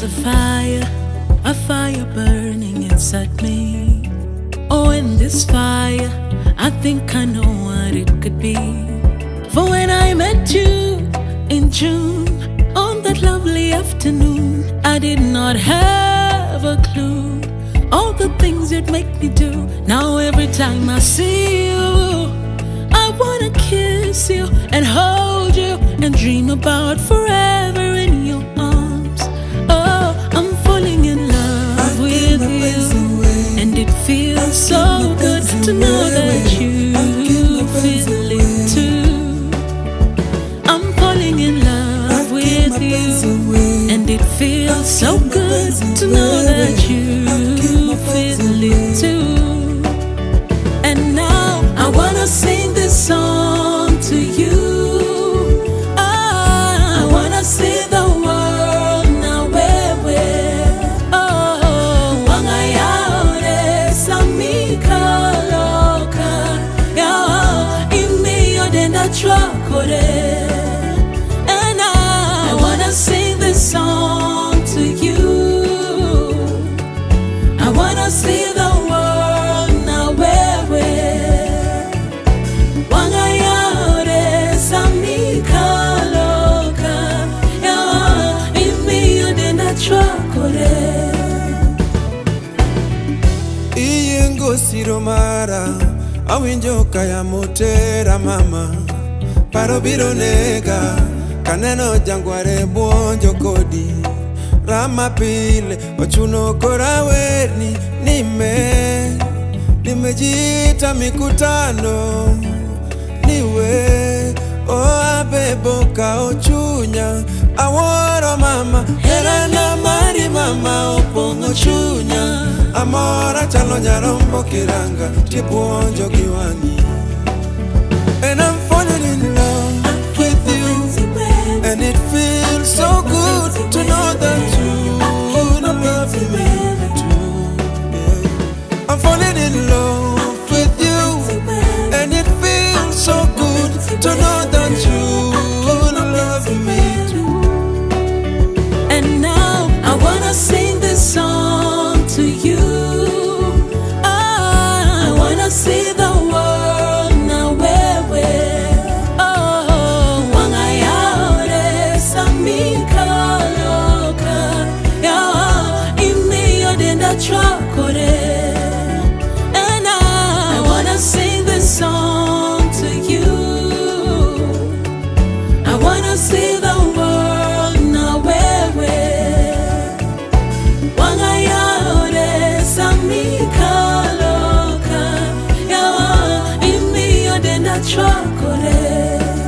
a fire burning inside me. Oh, in this fire, I think I know what it could be. For when I met you in June, on that lovely afternoon, I did not have a clue all the things you'd make me do. Now every time I see you, I wanna kiss you and hold you and dream about forever in your arms. Oh, I'm falling in love with you, and it feels so good to know that you feel it too. I'm falling in love with you, and it feels so good to know that you feel it too. And now I wanna sing this song to you. I wanna see the world now wewe. Oh, wangayaore samika loka ya imi odenda chwakore. And I wanna sing this song to you. I wanna see the world now wewe. Wangayaore samika loka ya imi odenda chwakore. Iyengo siromara awinjo kaya motera mama. Paro biro nega kaneno jangware buonjo kodi. Rama pile ochuno kora werni nimejita mikutano niwe o abebo ka ochunya aworo mama herana mari mama opongo chunya amora chalo nyarombo kiranga tipuonjo giwangi. And I'm falling in love with you, and it feels so good to know that you love me too. I'm falling in love with you, and it feels so good to know that you love me too. And now I wanna sing this song to you. I wanna see the world now wewe. Oh, wangayaore samika loka ya imi odenda chwakore. And I wanna sing this song to you. I wanna see the world now wewe. Wangayaore samika loka ya imi odenda chwakore.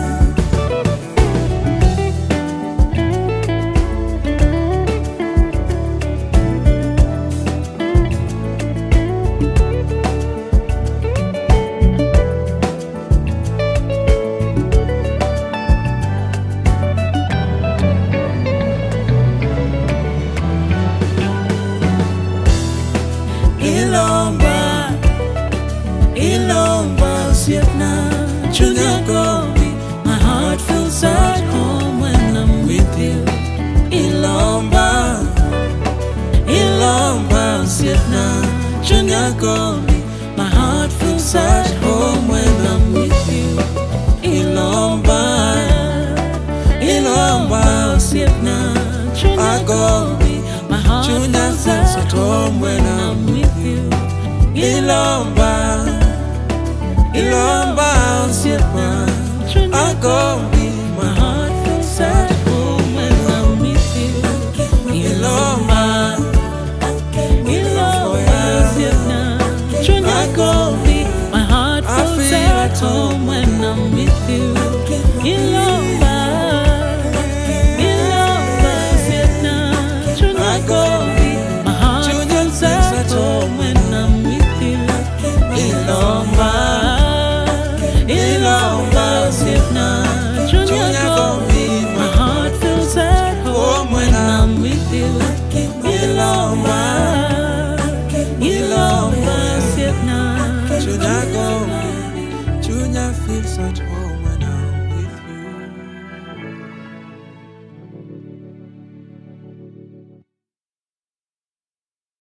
Ilomba sietna chunya gobi. My heart feels at home when I'm with you. Ilomba sietna chunya gobi. My heart feels at home when I'm with you. Ilomba sietna chunya gobi. My heart feels at home when I'm with you. Ilomba sietna I go be. My heart feels at home when I'm with you. Ilomba sietna I go be. My heart feels at home when I'm with you. Ilomba sietna I go be. My heart feels at home when I'm with you. Ilomba sietna chunya gobi. My heart feels at home when I'm with you.